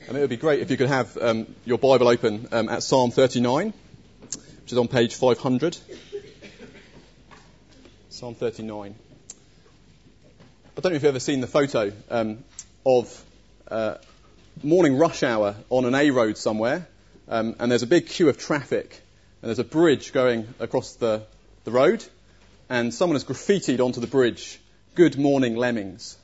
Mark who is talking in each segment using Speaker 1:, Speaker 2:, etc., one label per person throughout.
Speaker 1: And it would be great if you could have your Bible open at Psalm 39, which is on page 500. Psalm 39. I don't know if you've ever seen the photo of morning rush hour on an A road somewhere, and there's a big queue of traffic, and there's a bridge going across the road, and someone has graffitied onto the bridge, "Good morning, Lemmings."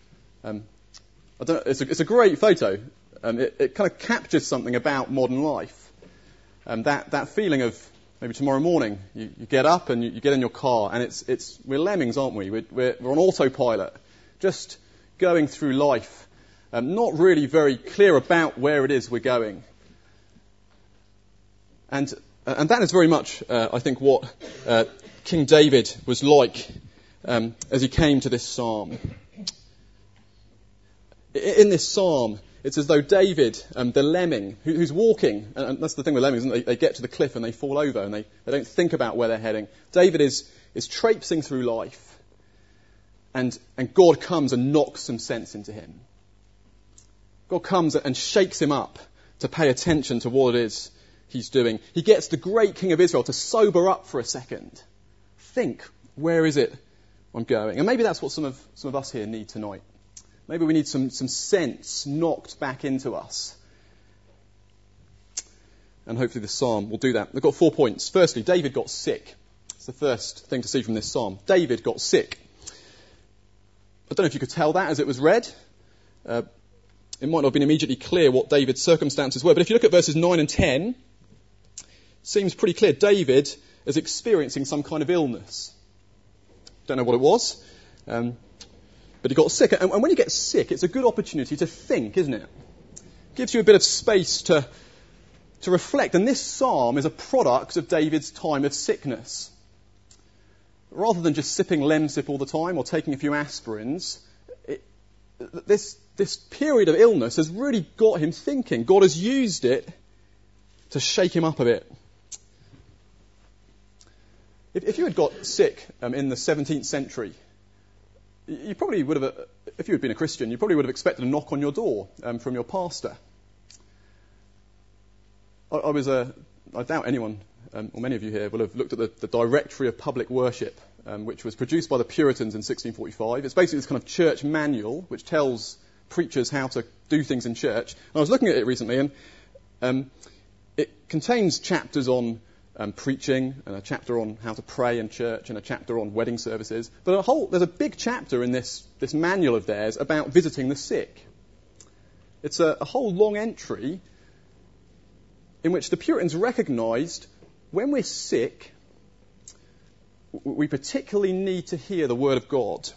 Speaker 1: It's a great photo. It kind of captures something about modern life. That feeling of maybe tomorrow morning you get up and you get in your car and we're lemmings, aren't we? We're on autopilot, just going through life, not really very clear about where it is we're going. And that is very much, I think, what King David was like as he came to this psalm. In this psalm, it's as though David, the lemming, who's walking, and that's the thing with lemmings, isn't it? They get to the cliff and they fall over and they don't think about where they're heading. David is traipsing through life, and God comes and knocks some sense into him. God comes and shakes him up to pay attention to what it is he's doing. He gets the great King of Israel to sober up for a second. Think, where is it I'm going? And maybe that's what some of us here need tonight. Maybe we need some sense knocked back into us. And hopefully this psalm will do that. I've got 4 points. Firstly, David got sick. It's the first thing to see from this psalm. David got sick. I don't know if you could tell that as it was read. It might not have been immediately clear what David's circumstances were. But if you look at verses 9 and 10, it seems pretty clear. David is experiencing some kind of illness. Don't know what it was. But he got sick. And when you get sick, it's a good opportunity to think, isn't it? It gives you a bit of space to reflect. And this psalm is a product of David's time of sickness. Rather than just sipping Lemsip all the time or taking a few aspirins, this period of illness has really got him thinking. God has used it to shake him up a bit. If you had got sick in the 17th century, you probably would have, if you had been a Christian, you probably would have expected a knock on your door from your pastor. I doubt anyone, or many of you here, will have looked at the Directory of Public Worship, which was produced by the Puritans in 1645. It's basically this kind of church manual which tells preachers how to do things in church. And I was looking at it recently, and it contains chapters on preaching, and a chapter on how to pray in church, and a chapter on wedding services. But there's a big chapter in this manual of theirs about visiting the sick. It's a whole long entry in which the Puritans recognised when we're sick, we particularly need to hear the word of God.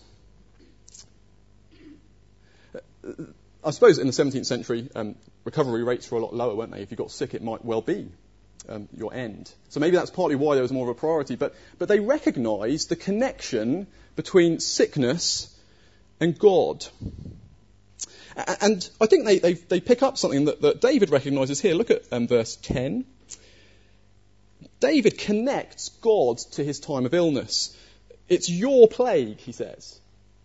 Speaker 1: I suppose in the 17th century, recovery rates were a lot lower, weren't they? If you got sick, it might well be your end. So maybe that's partly why there was more of a priority. But they recognised the connection between sickness and God. And I think they pick up something that David recognises here. Look at verse 10. David connects God to his time of illness. It's your plague, he says.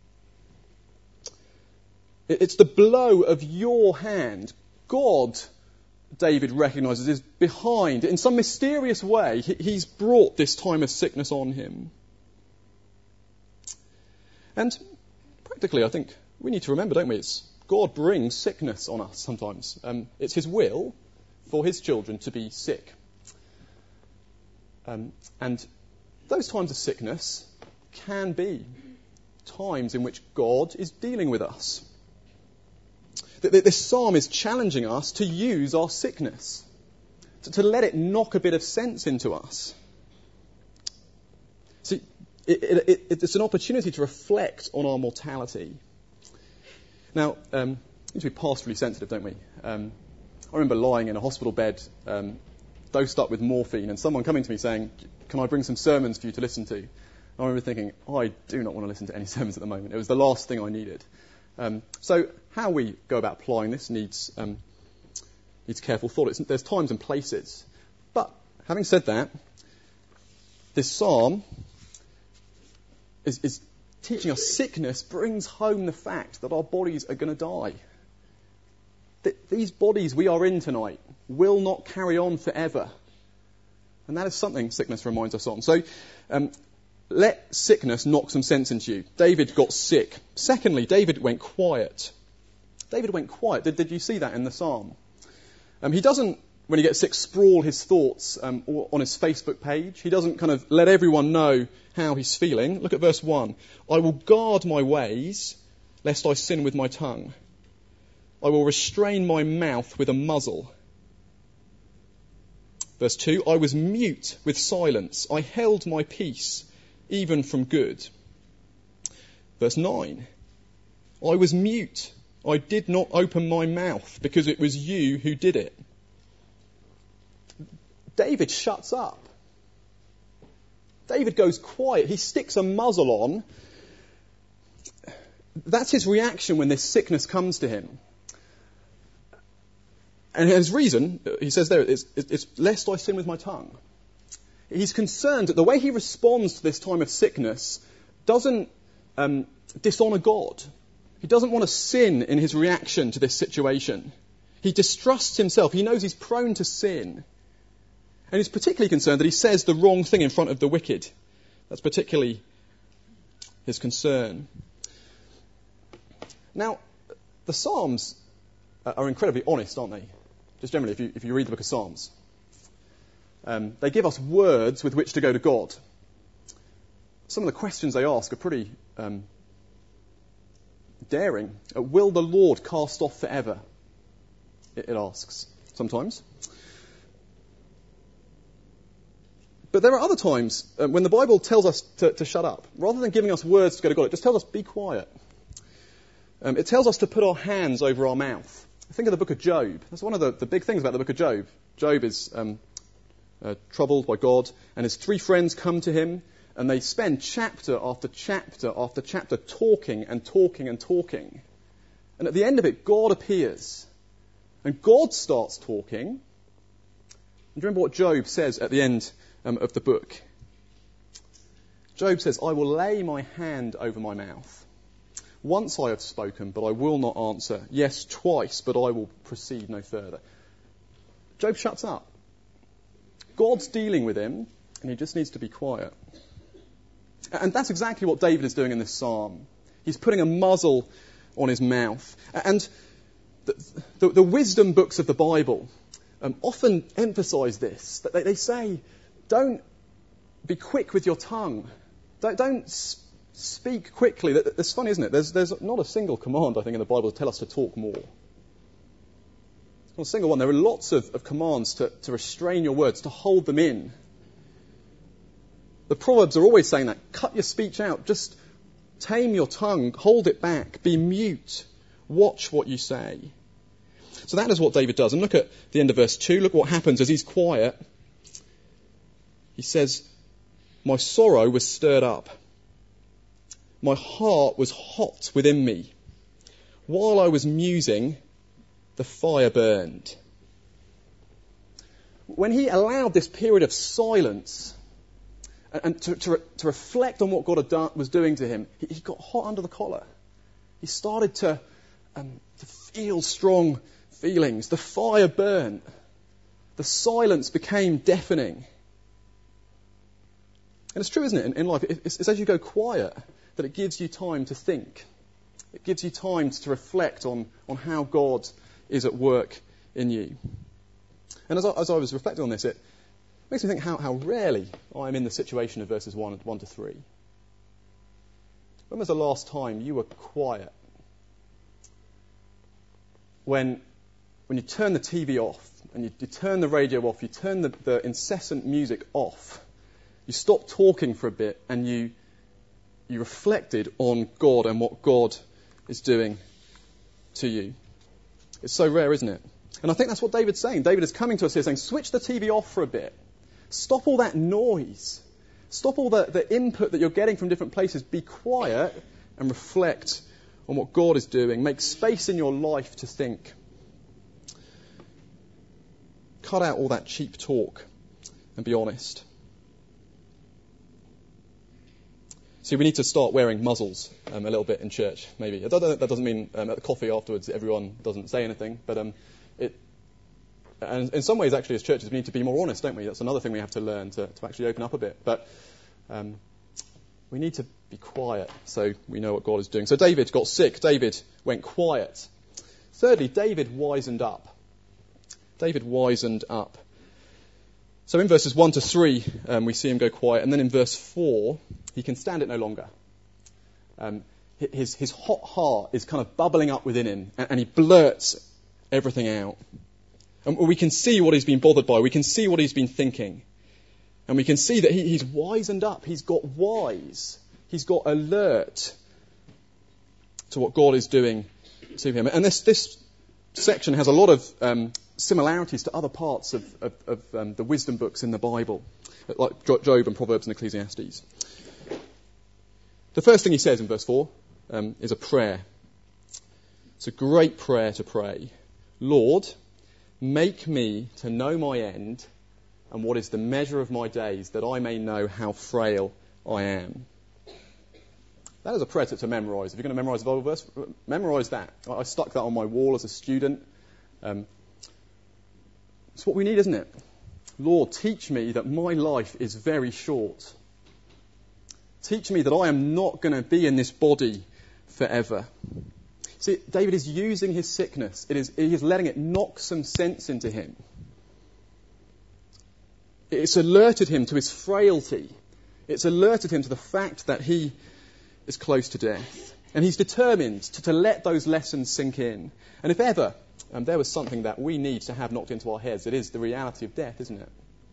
Speaker 1: It's the blow of your hand. God, David recognises, is behind. In some mysterious way, he's brought this time of sickness on him. And practically, I think we need to remember, don't we? God brings sickness on us sometimes. It's his will for his children to be sick. And those times of sickness can be times in which God is dealing with us. This psalm is challenging us to use our sickness, to let it knock a bit of sense into us. See, it's an opportunity to reflect on our mortality. Now, we need to be pastorally sensitive, don't we? I remember lying in a hospital bed, dosed up with morphine, and someone coming to me saying, "Can I bring some sermons for you to listen to?" I remember thinking, I do not want to listen to any sermons at the moment. It was the last thing I needed. So how we go about applying this needs careful thought. There's times and places. But having said that, this psalm is teaching us sickness brings home the fact that our bodies are going to die. these bodies we are in tonight will not carry on forever. And that is something sickness reminds us on. So let sickness knock some sense into you. David got sick. Secondly, David went quiet. David went quiet. Did you see that in the psalm? He doesn't, when he gets sick, sprawl his thoughts on his Facebook page. He doesn't kind of let everyone know how he's feeling. Look at verse 1. I will guard my ways, lest I sin with my tongue. I will restrain my mouth with a muzzle. Verse 2, I was mute with silence. I held my peace, even from good. Verse 9, I was mute. I did not open my mouth, because it was you who did it. David shuts up. David goes quiet. He sticks a muzzle on. That's his reaction when this sickness comes to him. And his reason, he says there, it's lest I sin with my tongue. He's concerned that the way he responds to this time of sickness doesn't dishonour God. He doesn't want to sin in his reaction to this situation. He distrusts himself. He knows he's prone to sin. And he's particularly concerned that he says the wrong thing in front of the wicked. That's particularly his concern. Now, the Psalms are incredibly honest, aren't they? Just generally, if you read the book of Psalms. They give us words with which to go to God. Some of the questions they ask are pretty daring. Will the Lord cast off forever? It asks sometimes. But there are other times when the Bible tells us to shut up. Rather than giving us words to go to God, it just tells us be quiet. It tells us to put our hands over our mouth. Think of the book of Job. That's one of the big things about the book of Job. Job is troubled by God, and his 3 friends come to him, and they spend chapter after chapter after chapter talking and talking and talking. And at the end of it, God appears. And God starts talking. And do you remember what Job says at the end of the book? Job says, I will lay my hand over my mouth. Once I have spoken, but I will not answer. Yes, twice, but I will proceed no further. Job shuts up. God's dealing with him, and he just needs to be quiet. And that's exactly what David is doing in this psalm. He's putting a muzzle on his mouth. And the wisdom books of the Bible often emphasize this. That they say, don't be quick with your tongue. Don't speak quickly. It's funny, isn't it? There's not a single command, I think, in the Bible to tell us to talk more. Not a single one. There are lots of commands to restrain your words, to hold them in. The Proverbs are always saying that. Cut your speech out. Just tame your tongue. Hold it back. Be mute. Watch what you say. So that is what David does. And look at the end of verse 2. Look what happens as he's quiet. He says, my sorrow was stirred up. My heart was hot within me. While I was musing, the fire burned. When he allowed this period of silence and to reflect on what God was doing to him, he got hot under the collar. He started to feel strong feelings. The fire burned. The silence became deafening. And it's true, isn't it, in life? It's as you go quiet that it gives you time to think. It gives you time to reflect on how God is at work in you. And as I was reflecting on this, it makes me think how rarely I'm in the situation of verses 1 to 3. When was the last time you were quiet? When you turn the TV off, and you turn the radio off, you turn the incessant music off, you stop talking for a bit, and you reflected on God and what God is doing to you. It's so rare, isn't it? And I think that's what David's saying. David is coming to us here saying, switch the TV off for a bit. Stop all that noise. Stop all the input that you're getting from different places. Be quiet and reflect on what God is doing. Make space in your life to think. Cut out all that cheap talk and be honest. See, we need to start wearing muzzles a little bit in church, maybe. That doesn't mean at the coffee afterwards everyone doesn't say anything, but and in some ways, actually, as churches, we need to be more honest, don't we? That's another thing we have to learn to actually open up a bit. But we need to be quiet so we know what God is doing. So David got sick. David went quiet. Thirdly, David wisened up. David wisened up. So in verses 1 to 3, we see him go quiet. And then in verse 4, he can stand it no longer. His hot heart is kind of bubbling up within him, and he blurts everything out. And we can see what he's been bothered by. We can see what he's been thinking. And we can see that he's wisened up. He's got wise. He's got alert to what God is doing to him. And this section has a lot of similarities to other parts of the wisdom books in the Bible, like Job and Proverbs and Ecclesiastes. The first thing he says in verse 4 is a prayer. It's a great prayer to pray. Lord, make me to know my end and what is the measure of my days, that I may know how frail I am. That is a prayer to memorise. If you're going to memorise a Bible verse, memorise that. I stuck that on my wall as a student. It's what we need, isn't it? Lord, teach me that my life is very short. Teach me that I am not going to be in this body forever. See, David is using his sickness. He is letting it knock some sense into him. It's alerted him to his frailty. It's alerted him to the fact that he is close to death. And he's determined to let those lessons sink in. And if ever there was something that we need to have knocked into our heads, it is the reality of death, isn't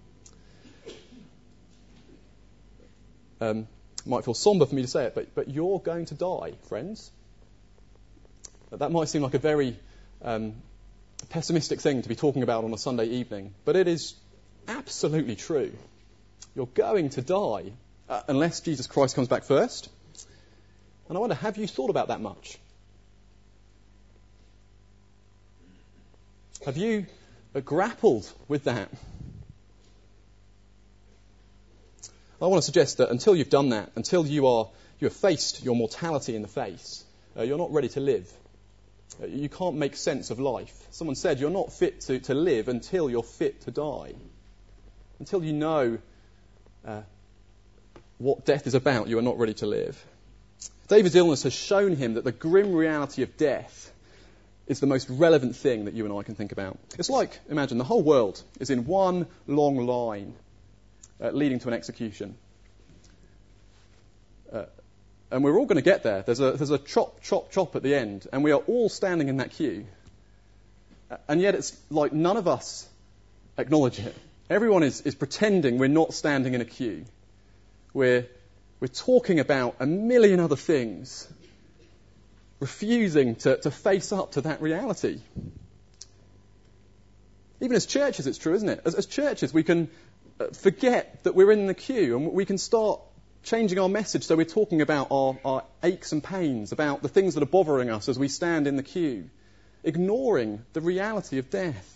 Speaker 1: it? Might feel somber for me to say it, but you're going to die, friends. That might seem like a very pessimistic thing to be talking about on a Sunday evening, but it is absolutely true. You're going to die unless Jesus Christ comes back first. And I wonder, have you thought about that much? Have you grappled with that? I want to suggest that until you've done that, until you have faced your mortality in the face, you're not ready to live. You can't make sense of life. Someone said you're not fit to live until you're fit to die. Until you know what death is about, you are not ready to live. David's illness has shown him that the grim reality of death is the most relevant thing that you and I can think about. It's like, imagine, the whole world is in one long line leading to an execution. And we're all going to get there. There's a chop, chop, chop at the end, and we are all standing in that queue. And yet it's like none of us acknowledge it. Everyone is pretending we're not standing in a queue. We're talking about a million other things, refusing to face up to that reality. Even as churches, it's true, isn't it? As churches, we can forget that we're in the queue, and we can start changing our message so we're talking about our aches and pains, about the things that are bothering us as we stand in the queue, ignoring the reality of death.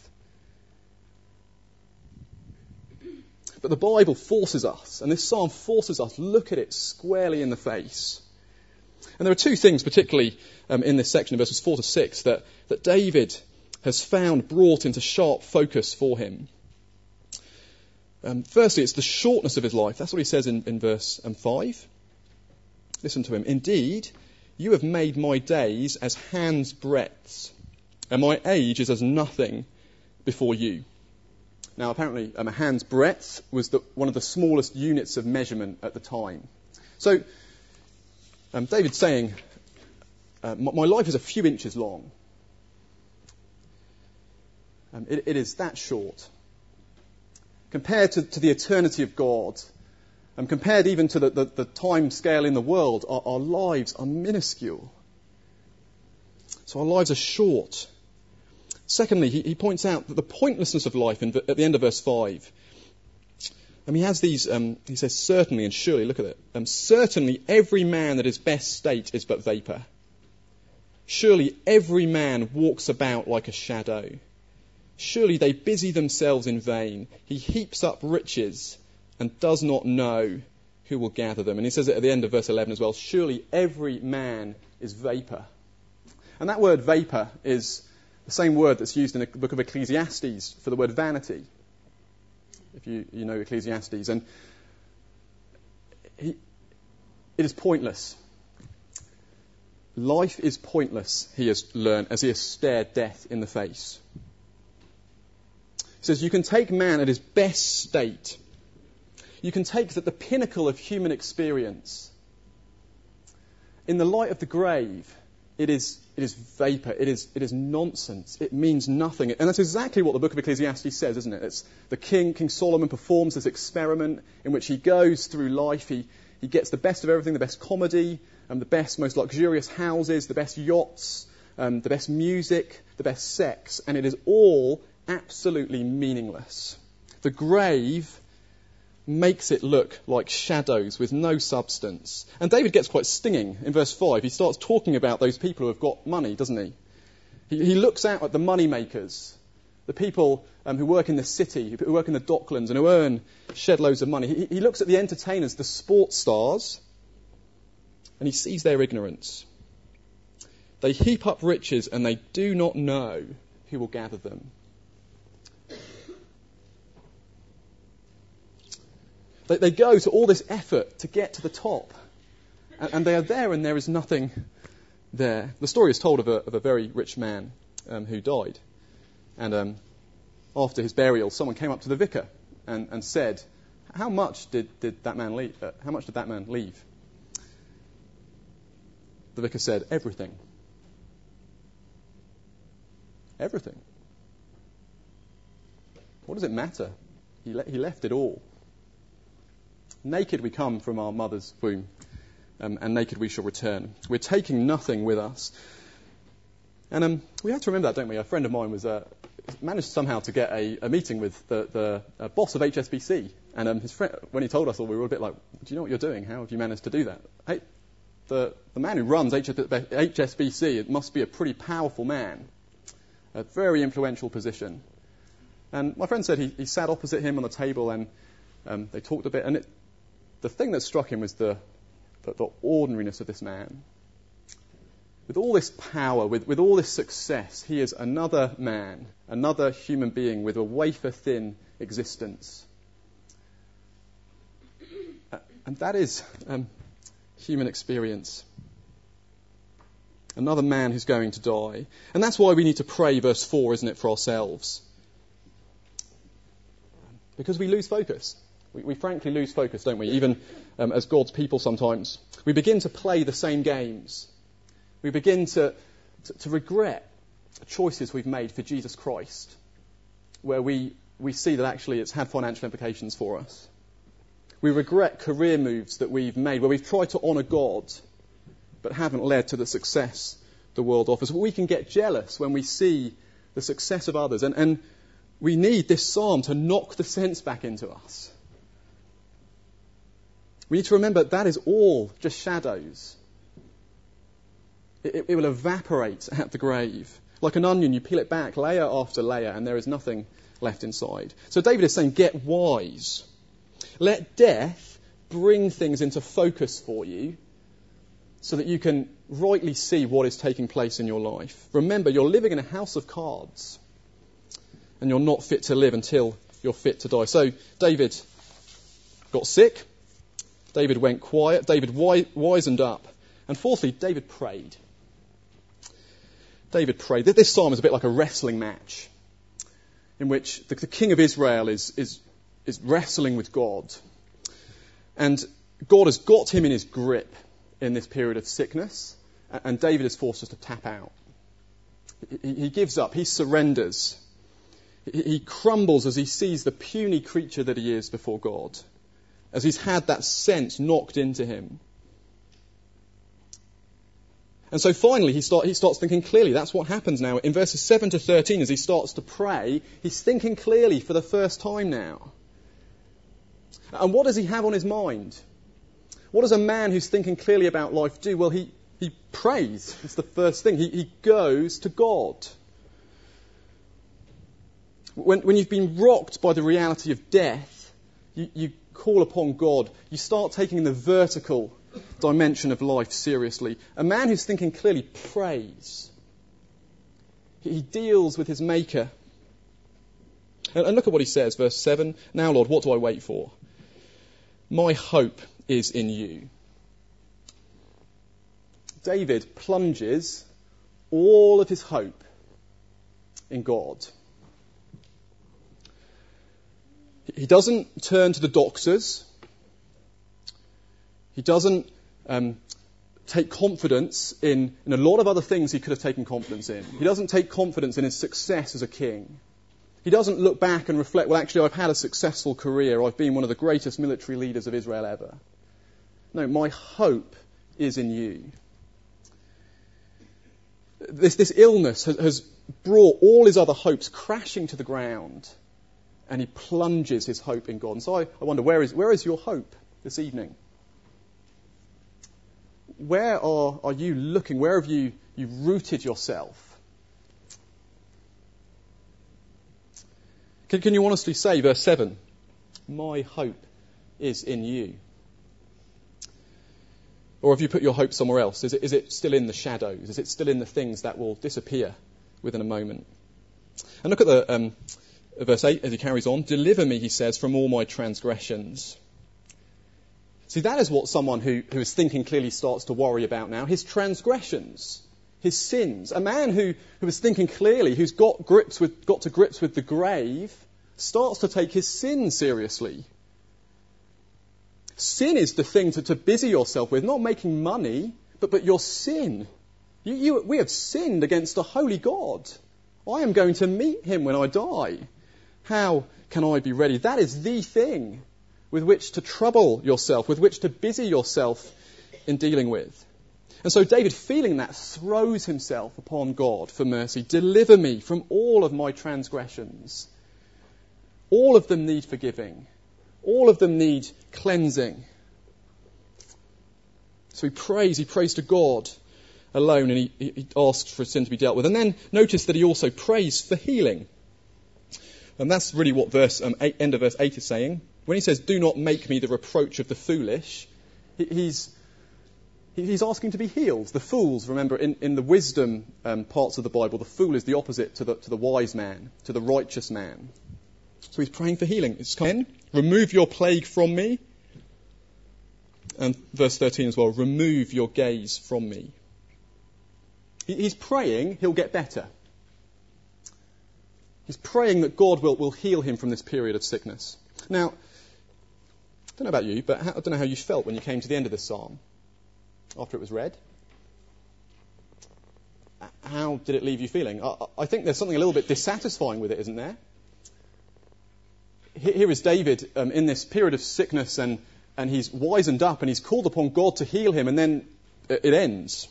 Speaker 1: But the Bible forces us, and this psalm forces us, look at it squarely in the face. And there are two things particularly in this section, verses 4 to 6, that David has found brought into sharp focus for him. Firstly, it's the shortness of his life. That's what he says in verse 5. Listen to him. Indeed, you have made my days as hand's breadths, and my age is as nothing before you. Now, apparently, a hand's breadth was one of the smallest units of measurement at the time. So, David's saying, my life is a few inches long. It is that short. Compared to the eternity of God, and compared even to the time scale in the world, our lives are minuscule. So our lives are short. Secondly, he points out that the pointlessness of life at the end of verse 5. He has these, he says, certainly and surely, look at it. Certainly every man at his best state is but vapour. Surely every man walks about like a shadow. Surely they busy themselves in vain. He heaps up riches and does not know who will gather them? And he says it at the end of verse 11 as well, surely every man is vapor. And that word vapor is the same word that's used in the book of Ecclesiastes for the word vanity, if you know Ecclesiastes. And it is pointless. Life is pointless, he has learned, as he has stared death in the face. He says, you can take man at his best state. You can take the pinnacle of human experience. In the light of the grave, it is vapor. It is nonsense. It means nothing. And that's exactly what the book of Ecclesiastes says, isn't it? It's the King Solomon performs this experiment in which he goes through life. He gets the best of everything, the best comedy, the best, most luxurious houses, the best yachts, the best music, the best sex, and it is all absolutely meaningless. The grave makes it look like shadows with no substance. And David gets quite stinging in verse 5. He starts talking about those people who have got money, doesn't he? He looks out at the money makers, the people who work in the city, who work in the docklands and who shed loads of money. He looks at the entertainers, the sports stars, and he sees their ignorance. They heap up riches and they do not know who will gather them. They go to all this effort to get to the top. And they are there and there is nothing there. The story is told of a very rich man who died. And after his burial, someone came up to the vicar and said, how much did that man leave? How much did that man leave? The vicar said, everything. Everything. What does it matter? He left it all. Naked we come from our mother's womb, and naked we shall return. We're taking nothing with us. And we have to remember that, don't we? A friend of mine managed somehow to get a meeting with the boss of HSBC. And his friend, when he told us all, we were a bit like, do you know what you're doing? How have you managed to do that? Hey, the man who runs HSBC, it must be a pretty powerful man, a very influential position. And my friend said he sat opposite him on the table and they talked a bit. And the thing that struck him was the ordinariness of this man. With all this power, with all this success, he is another man, another human being with a wafer-thin existence. And that is human experience. Another man who's going to die. And that's why we need to pray, verse 4, isn't it, for ourselves? Because we lose focus. We frankly lose focus, don't we? Even as God's people sometimes. We begin to play the same games. We begin to regret choices we've made for Jesus Christ, where we see that actually it's had financial implications for us. We regret career moves that we've made, where we've tried to honour God, but haven't led to the success the world offers. We can get jealous when we see the success of others, and we need this psalm to knock the sense back into us. We need to remember that is all just shadows. It will evaporate at the grave. Like an onion, you peel it back layer after layer and there is nothing left inside. So David is saying, get wise. Let death bring things into focus for you so that you can rightly see what is taking place in your life. Remember, you're living in a house of cards and you're not fit to live until you're fit to die. So David got sick. David went quiet. David wisened up. And fourthly, David prayed. David prayed. This psalm is a bit like a wrestling match in which the king of Israel is wrestling with God. And God has got him in his grip in this period of sickness. And David is forced to tap out. He gives up. He surrenders. He crumbles as he sees the puny creature that he is before God, as he's had that sense knocked into him. And so finally he starts thinking clearly. That's what happens now. In verses 7 to 13, as he starts to pray, he's thinking clearly for the first time now. And what does he have on his mind? What does a man who's thinking clearly about life do? Well, he prays. It's the first thing. He goes to God. When you've been rocked by the reality of death, you call upon God, you start taking the vertical dimension of life seriously. A man who's thinking clearly prays. He deals with his Maker. And look at what he says, verse 7. Now, Lord, what do I wait for? My hope is in you. David plunges all of his hope in God. He doesn't turn to the doctors. He doesn't take confidence in a lot of other things he could have taken confidence in. He doesn't take confidence in his success as a king. He doesn't look back and reflect, well, actually, I've had a successful career. I've been one of the greatest military leaders of Israel ever. No, my hope is in you. This illness has brought all his other hopes crashing to the ground, and he plunges his hope in God. And so I wonder, where is your hope this evening? Where are you looking? Where have you rooted yourself? Can you honestly say, verse 7, my hope is in you? Or have you put your hope somewhere else? Is it still in the shadows? Is it still in the things that will disappear within a moment? And look at the verse 8 as he carries on. Deliver me, he says, from all my transgressions. See, that is what someone who is thinking clearly starts to worry about now. His transgressions, his sins. A man who is thinking clearly, who's got to grips with the grave, starts to take his sin seriously. Sin is the thing to busy yourself with, not making money, but your sin. We have sinned against a holy God. I am going to meet him when I die. How can I be ready? That is the thing with which to trouble yourself, with which to busy yourself in dealing with. And so David, feeling that, throws himself upon God for mercy. Deliver me from all of my transgressions. All of them need forgiving. All of them need cleansing. So he prays to God alone, and he asks for his sin to be dealt with. And then notice that he also prays for healing. And that's really what end of verse 8 is saying. When he says, do not make me the reproach of the foolish, he's asking to be healed. The fools, remember, in the wisdom parts of the Bible, the fool is the opposite to the wise man, to the righteous man. So he's praying for healing. It's come, remove your plague from me. And verse 13 as well, remove your gaze from me. He's praying he'll get better. He's praying that God will heal him from this period of sickness. Now, I don't know about you, but I don't know how you felt when you came to the end of this psalm after it was read. How did it leave you feeling? I think there's something a little bit dissatisfying with it, isn't there? Here is David in this period of sickness, and he's wisened up, and he's called upon God to heal him, and then it ends.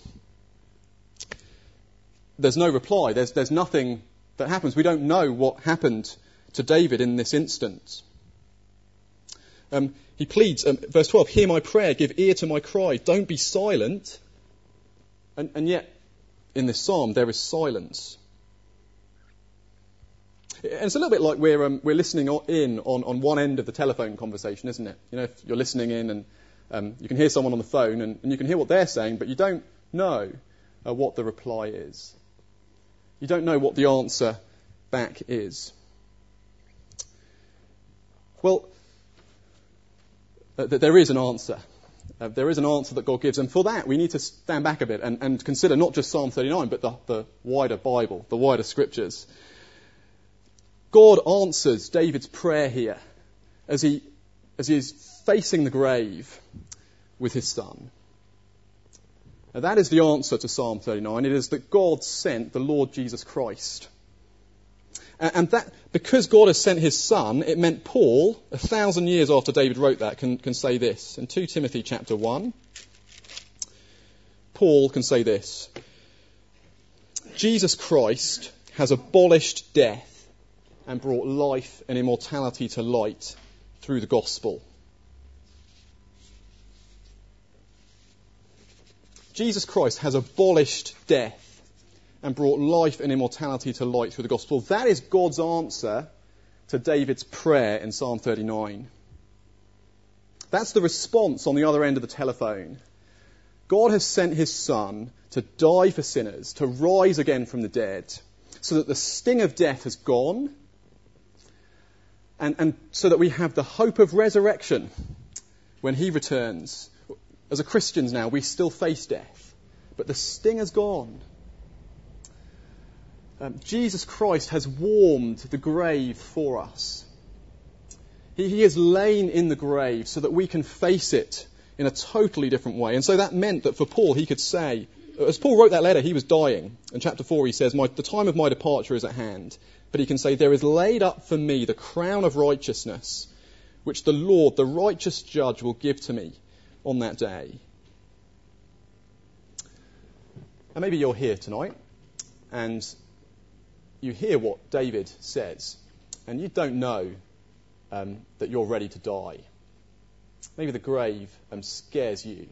Speaker 1: There's no reply. There's nothing that happens. We don't know what happened to David in this instance. He pleads, verse 12, hear my prayer, give ear to my cry, don't be silent. And yet, in this psalm, there is silence. And it's a little bit like we're listening in on one end of the telephone conversation, isn't it? You know, if you're listening in and you can hear someone on the phone and you can hear what they're saying, but you don't know what the reply is. You don't know what the answer back is. Well, there is an answer. There is an answer that God gives. And for that, we need to stand back a bit and consider not just Psalm 39, but the wider Bible, the wider scriptures. God answers David's prayer here as he is facing the grave with his son. Now, that is the answer to Psalm 39. It is that God sent the Lord Jesus Christ. And that, because God has sent his son, it meant Paul, 1,000 years after David wrote that, can say this. In 2 Timothy chapter 1, Paul can say this. Jesus Christ has abolished death and brought life and immortality to light through the gospel. Jesus Christ has abolished death and brought life and immortality to light through the gospel. That is God's answer to David's prayer in Psalm 39. That's the response on the other end of the telephone. God has sent his Son to die for sinners, to rise again from the dead, so that the sting of death has gone, and so that we have the hope of resurrection when he returns. As a Christians now, we still face death, but the sting has gone. Jesus Christ has warmed the grave for us. He has lain in the grave so that we can face it in a totally different way. And so that meant that for Paul, he could say, as Paul wrote that letter, he was dying. In chapter 4, he says, the time of my departure is at hand. But he can say, there is laid up for me the crown of righteousness, which the Lord, the righteous judge, will give to me on that day. And maybe you're here tonight, and you hear what David says, and you don't know that you're ready to die. Maybe the grave scares you.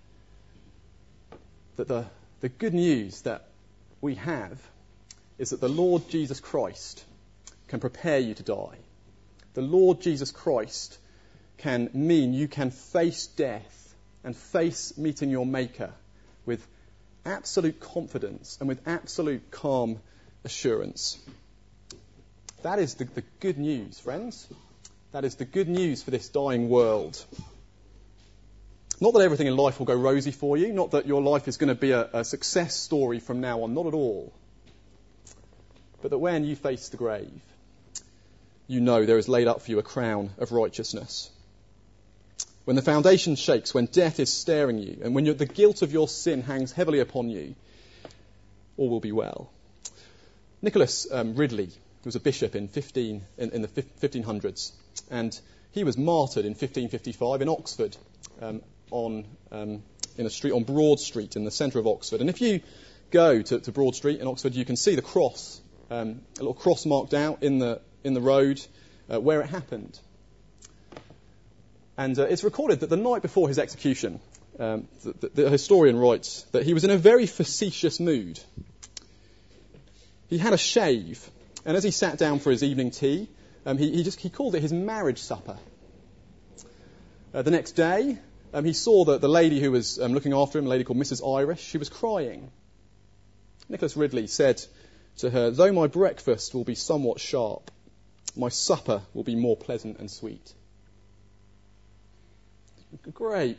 Speaker 1: That the good news that we have is that the Lord Jesus Christ can prepare you to die. The Lord Jesus Christ can mean you can face death and face meeting your Maker with absolute confidence and with absolute calm assurance. That is the good news, friends. That is the good news for this dying world. Not that everything in life will go rosy for you, not that your life is going to be a success story from now on, not at all. But that when you face the grave, you know there is laid up for you a crown of righteousness. When the foundation shakes, when death is staring you, and when the guilt of your sin hangs heavily upon you, all will be well. Nicholas Ridley was a bishop in the 1500s, and he was martyred in 1555 in Oxford, in a street on Broad Street in the centre of Oxford. And if you go to Broad Street in Oxford, you can see the cross, a little cross marked out in the road where it happened. And it's recorded that the night before his execution, the historian writes that he was in a very facetious mood. He had a shave, and as he sat down for his evening tea, he called it his marriage supper. The next day, he saw that the lady who was looking after him, a lady called Mrs. Irish, she was crying. Nicholas Ridley said to her, "Though my breakfast will be somewhat sharp, my supper will be more pleasant and sweet." A great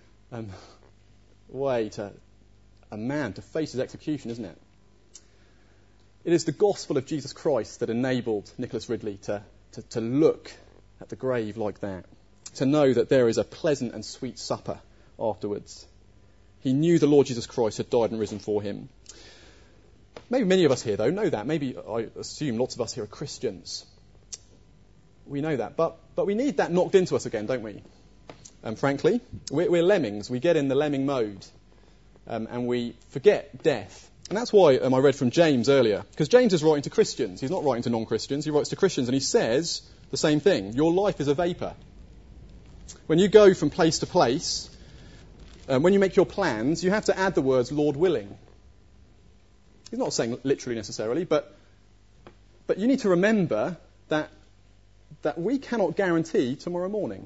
Speaker 1: way to a man to face his execution, isn't it? It is the gospel of Jesus Christ that enabled Nicholas Ridley to look at the grave like that, to know that there is a pleasant and sweet supper afterwards. He knew the Lord Jesus Christ had died and risen for him. Maybe many of us here, though, know that. Maybe, I assume, lots of us here are Christians. We know that. But we need that knocked into us again, don't we? Frankly, we're lemmings. We get in the lemming mode, and we forget death. And that's why I read from James earlier, because James is writing to Christians. He's not writing to non-Christians. He writes to Christians, and he says the same thing. Your life is a vapour. When you go from place to place, when you make your plans, you have to add the words "Lord willing." He's not saying literally necessarily, but you need to remember that we cannot guarantee tomorrow morning.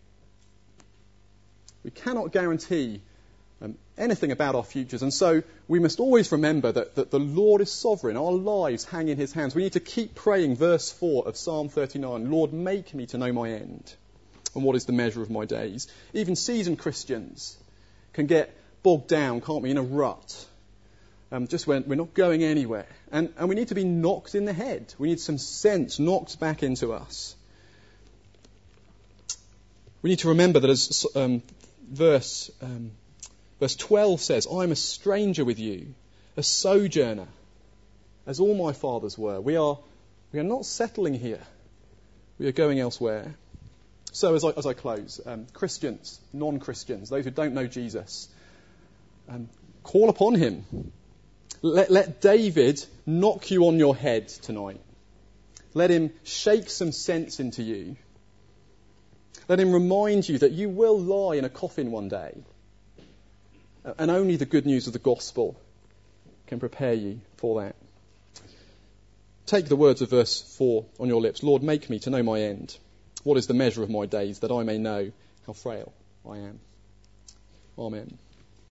Speaker 1: We cannot guarantee anything about our futures, and so we must always remember that the Lord is sovereign. Our lives hang in his hands. We need to keep praying verse 4 of Psalm 39, "Lord, make me to know my end, and what is the measure of my days." Even seasoned Christians can get bogged down, can't we, in a rut, just when we're not going anywhere. And we need to be knocked in the head. We need some sense knocked back into us. We need to remember that as verse 12 says, "I am a stranger with you, a sojourner, as all my fathers were." We are not settling here. We are going elsewhere. So as I close, Christians, non-Christians, those who don't know Jesus, call upon him. Let David knock you on your head tonight. Let him shake some sense into you. Let him remind you that you will lie in a coffin one day. And only the good news of the gospel can prepare you for that. Take the words of verse 4 on your lips. "Lord, make me to know my end. What is the measure of my days, that I may know how frail I am. Amen.